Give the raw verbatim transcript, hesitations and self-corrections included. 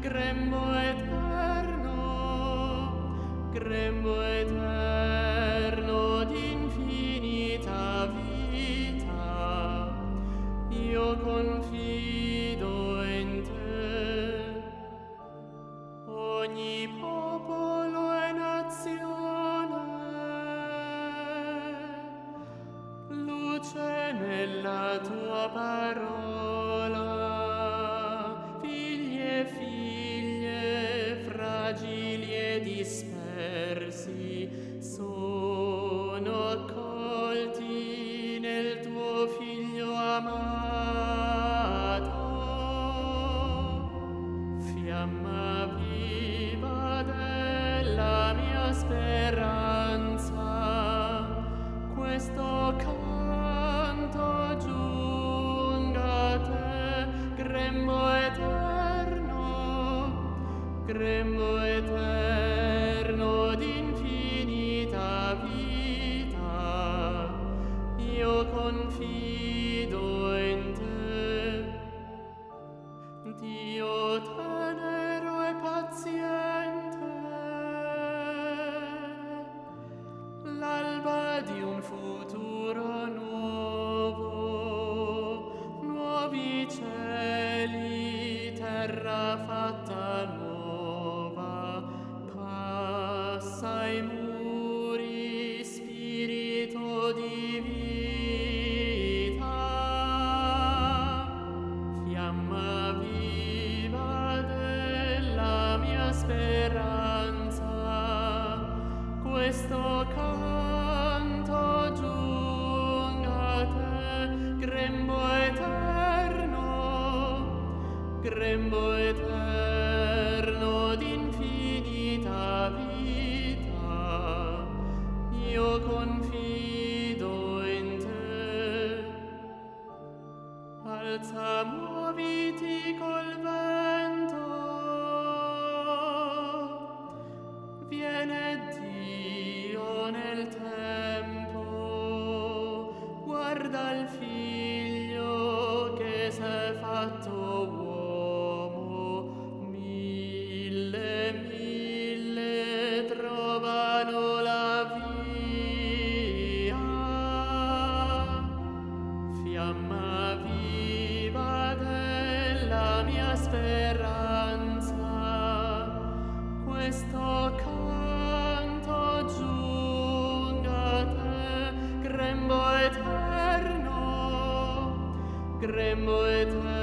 grembo eterno, grembo eterno d'infinita vita, io confido in te. Ogni popolo e nazione, luce nella tua parola, figli e figlie fragili e dispersi sono accolti nel tuo figlio amato. Fiamma viva della mia speranza, questo canto giunga a te, grembo eterno, grembo eterno d'infinita vita, io confido in te. Dio tenero e paziente, l'alba di un futuro nuovo, nuovi cieli, terra fatta nuova, passa i muri, spirito di vita, fiamma viva della mia speranza, questo canto giunga a te, grembo eterno, grembo eterno d'infinita vita, io confido in te. Alza, muoviti col vento, viene Dio nel tempo, guarda il figlio che s'è fatto uomo, mille, mille trovano la via, fiamma viva della mia speranza, questo canto giunga a te, grembo eterno, grembo eterno